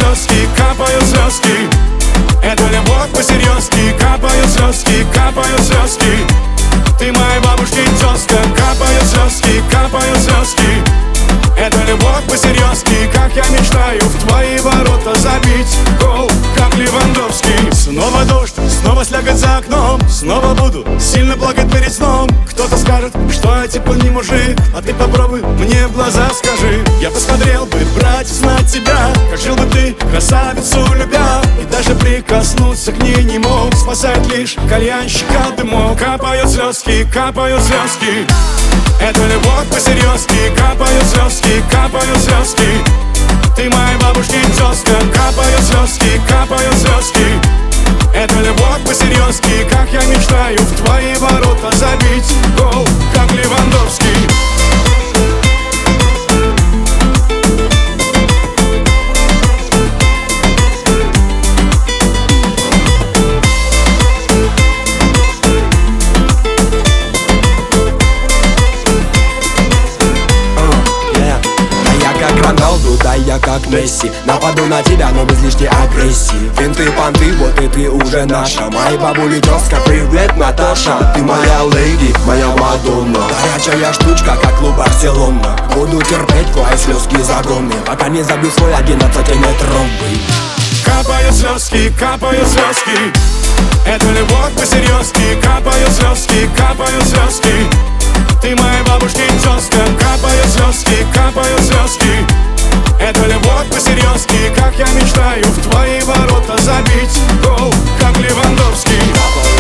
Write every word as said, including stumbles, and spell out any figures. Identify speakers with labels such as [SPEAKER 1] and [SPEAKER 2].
[SPEAKER 1] слезки, капают слезки. Это любовь по-серьезки, капают слезки, капают слезки. Ты моей бабушки тезка, капают слезки, капают слезки. Это любовь по-серьезки, как я мечтаю в твои ворота забить гол, как Левандовский. Снова дождь, снова слякоть за окном. Снова буду сильно плакать перед сном. Кто-то скажет, что я типа не мужик, а ты попробуй мне в глаза скажи. Я посмотрел бы, брать, знать тебя, как жил бы ты, красавицу любя. И даже прикоснуться к ней не мог. Спасает лишь кальянщик от дымок. Капают слезки, капают слезки. Это любовь по-серьезки, капают слезки, капают слезки. Ты моей бабушки тезка, капают слезки, капают слезки. Это любовь по-серьезки, как я мечтаю в твои ворота забить гол, как Левандовский.
[SPEAKER 2] Да я как Месси, нападу на тебя, но без лишней агрессии. Финты, понты, вот и ты уже наша. Моей бабули тезка, привет, Наташа. Ты моя леди, моя Мадонна. Горячая штучка, как клуб Барселона. Буду терпеть твои слезки загоны, пока не забью свой одиннадцатиметровый.
[SPEAKER 1] Капают слезки, капают слезки. Это любовь по-серьезки, капают слезки, капают слезки. Ты моей бабушки тезка, капают слезки, капают слезки. Это любовь по-серьезки, как я мечтаю в твои ворота забить гол, как Левандовский.